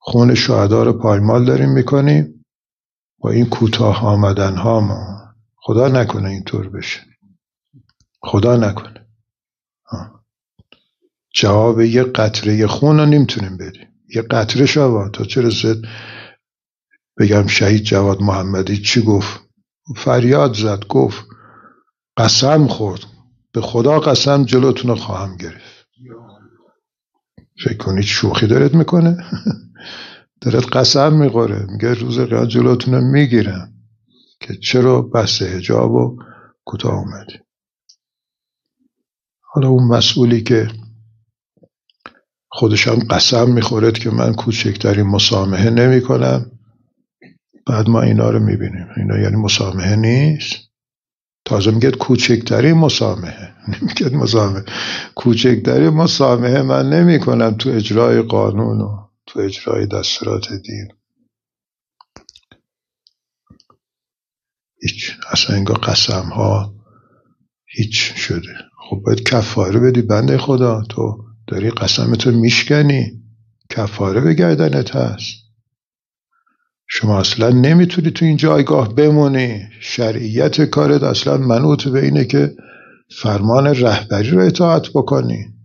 خون شهدا رو پایمال داریم میکنیم با این کوتاه آمدن ها ما. خدا نکنه اینطور بشه، خدا نکنه. جواب یه قطره خون رو نمیتونیم بدیم. یه قطره شوا تا چه رسید بگم شهید جواد محمدی چی گفت؟ فریاد زد، گفت قسم خورد، به خدا قسم جلوتون رو خواهم گرفت. فکر کنید شوخی دارد میکنه؟ دارد قسم میخوره، میگه روز قیامت جلوتون رو میگیرم که چرا بحث حجاب و کوتاه اومدی. حالا اون مسئولی که خودش هم قسم میخورد که من کوچکترین مسامحه نمی کنم، بعد ما اینا رو میبینیم. اینا یعنی مسامحه نیست. تازه میگه کوچکترین مسامحه، نمیگه مسامحه. کوچکترین مسامحه من نمی کنم تو اجرای قانون و تو اجرای دستورات دین. هیچ، اصلا انگار قسم ها هیچ شده. خب باید کفاره بدی بنده خدا، تو داری قسمتو میشکنی، کفاره به گردنت هست. شما اصلا نمیتونی تو این جایگاه بمونی. شرعیت کارت اصلا منوط به اینه که فرمان رهبری رو اطاعت بکنی.